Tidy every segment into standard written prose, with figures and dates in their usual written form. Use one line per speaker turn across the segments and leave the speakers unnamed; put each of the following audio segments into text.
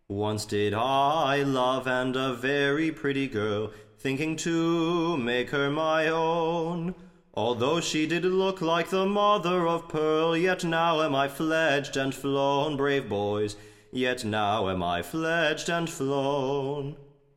Once did I love and a very pretty girl, thinking to make her my own. Although she did look like the mother of pearl, yet now am I fledged and flown, brave boys, yet now am I fledged and flown.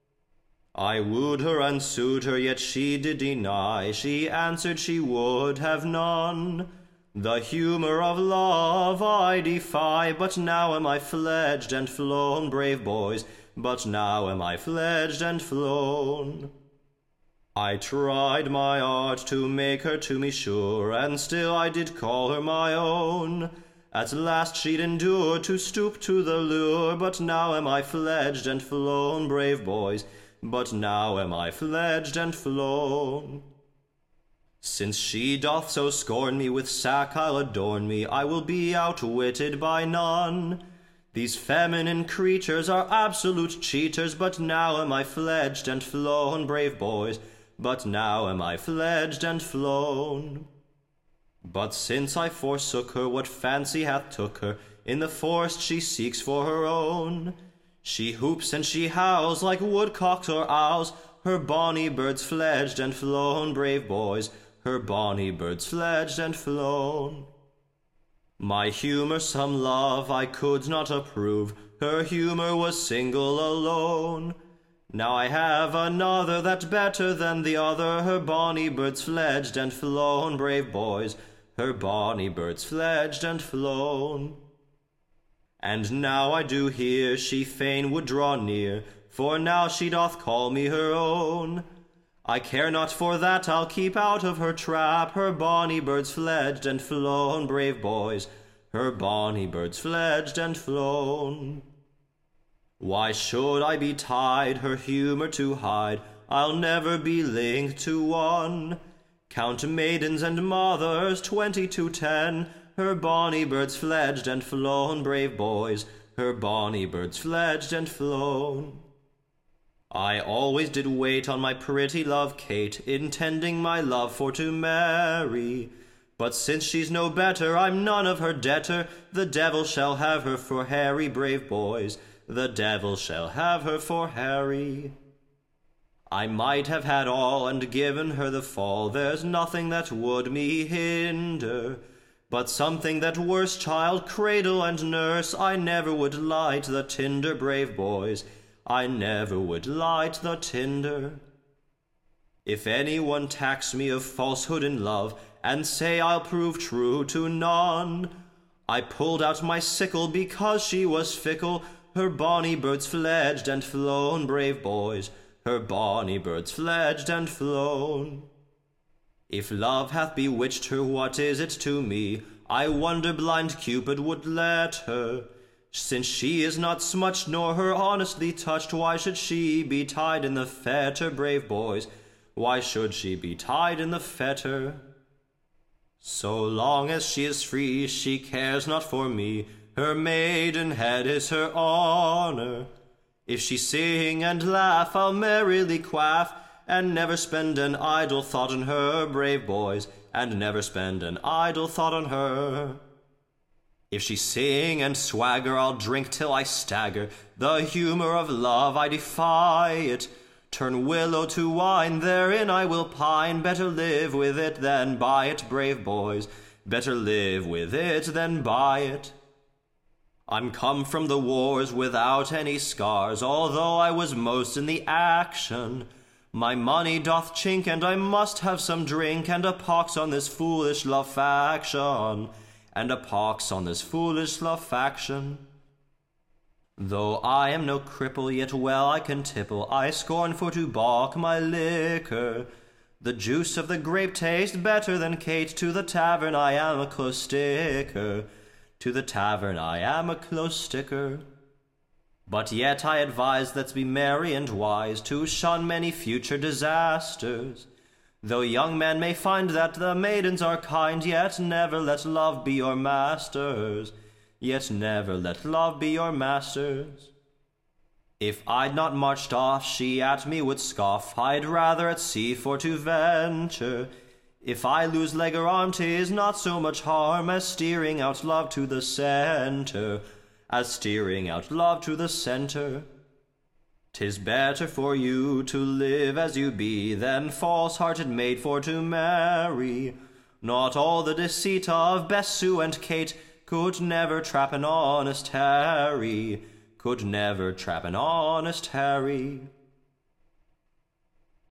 I wooed her and sued her, yet she did deny, she answered she would have none. The humour of love I defy, but now am I fledged and flown, brave boys, but now am I fledged and flown. I tried my art to make her to me sure, and still I did call her my own. At last she'd endure to stoop to the lure, but now am I fledged and flown, brave boys, but now am I fledged and flown. Since she doth so scorn me, with sack I'll adorn me, I will be outwitted by none. These feminine creatures are absolute cheaters, but now am I fledged and flown, brave boys, but now am I fledged and flown. But since I forsook her, what fancy hath took her? In the forest she seeks for her own. She hoops and she howls like woodcocks or owls, her bonny birds fledged and flown, brave boys, her bonny birds fledged and flown. My humoursome love I could not approve, her humour was single alone. Now I have another that better than the other, her bonny birds fledged and flown, brave boys, her bonny birds fledged and flown. And now I do hear she fain would draw near, for now she doth call me her own. I care not for that, I'll keep out of her trap, her bonny birds fledged and flown, brave boys, her bonny birds fledged and flown. Why should I be tied, her humour to hide? I'll never be linked to one. Count maidens and mothers 20 to 10, her bonny birds fledged and flown, brave boys, her bonny birds fledged and flown. I always did wait on my pretty love Kate, intending my love for to marry. But since she's no better, I'm none of her debtor, the devil shall have her for Harry, brave boys, the devil shall have her for Harry. I might have had all and given her the fall, there's nothing that would me hinder. But something that worse, child, cradle and nurse, I never would light the tinder, brave boys, I never would light the tinder. If anyone tax me of falsehood in love, and say I'll prove true to none, I pulled out my sickle because she was fickle, her bonny birds fledged and flown, brave boys, her bonny birds fledged and flown. If love hath bewitched her, what is it to me? I wonder blind Cupid would let her. Since she is not smutched nor her honestly touched, why should she be tied in the fetter, brave boys? Why should she be tied in the fetter? So long as she is free, she cares not for me, her maidenhead is her honour. If she sing and laugh, I'll merrily quaff, and never spend an idle thought on her, brave boys, and never spend an idle thought on her. If she sing and swagger, I'll drink till I stagger, the humour of love I defy it. Turn willow to wine, therein I will pine, better live with it than buy it, brave boys, better live with it than buy it. I'm come from the wars without any scars, although I was most in the action. My money doth chink, and I must have some drink, and a pox on this foolish love faction, and a pox on this foolish love faction. Though I am no cripple, yet well I can tipple, I scorn for to balk my liquor. The juice of the grape tastes better than Kate, to the tavern I am a close sticker, to the tavern I am a close sticker. But yet I advise let's be merry and wise, to shun many future disasters. Though young men may find that the maidens are kind, yet never let love be your masters, yet never let love be your masters. If I'd not marched off, she at me would scoff, I'd rather at sea for to venture. If I lose leg or arm, 'tis not so much harm as steering out love to the centre, as steering out love to the centre. 'Tis better for you to live as you be than false-hearted maid for to marry. Not all the deceit of Bess, Sue, and Kate could never trap an honest Harry, could never trap an honest Harry.